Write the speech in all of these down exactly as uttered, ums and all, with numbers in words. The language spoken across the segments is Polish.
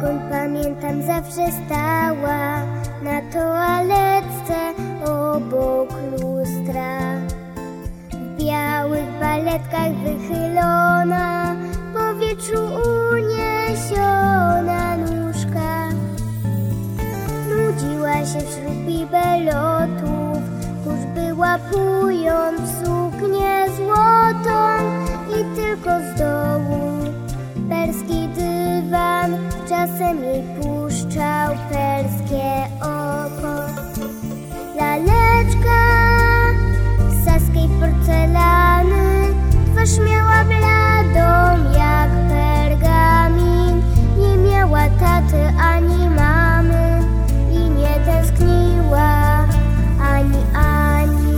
Dokąd pamiętam, zawsze stała na toaletce obok lustra. W białych baletkach wychylona, w powietrzu uniesiona nóżka. Nudziła się wśród bibelotów, kurz była łapując suknię złotą i tylko z dołu perski dywan czasem jej puszczał perskie oko. Laleczka z saskiej porcelany, twarz miała bladą jak pergamin. Nie miała taty ani mamy i nie tęskniła ani ani.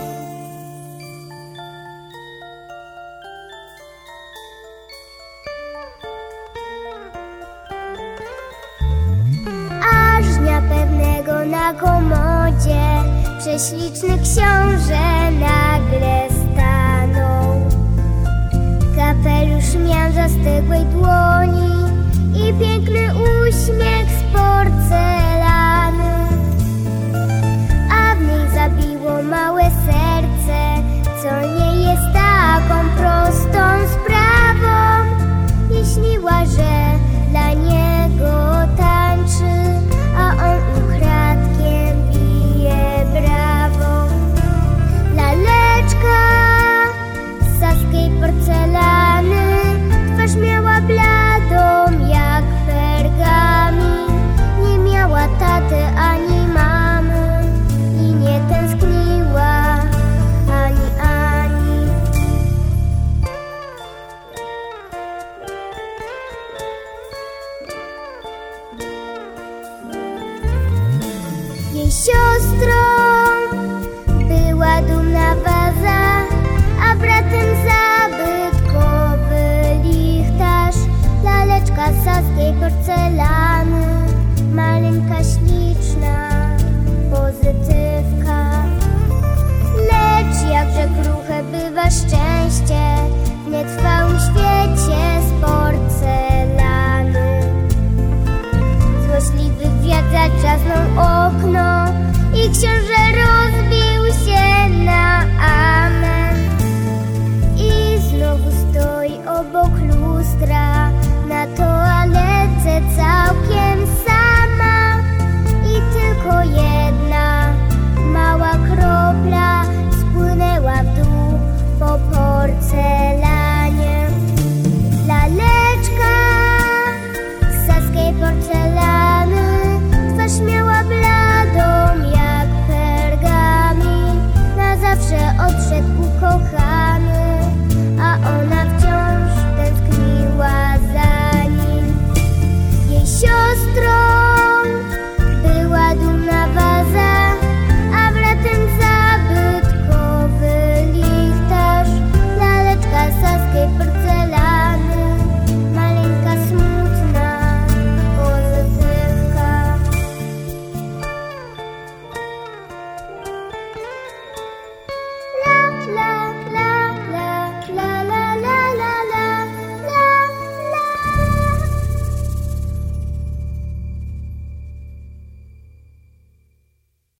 Aż dnia pewnego na komodzie prześliczny książę nagle stanął. Kapelusz miał zastygłej dłoni i piękny uśmiech z porcelany.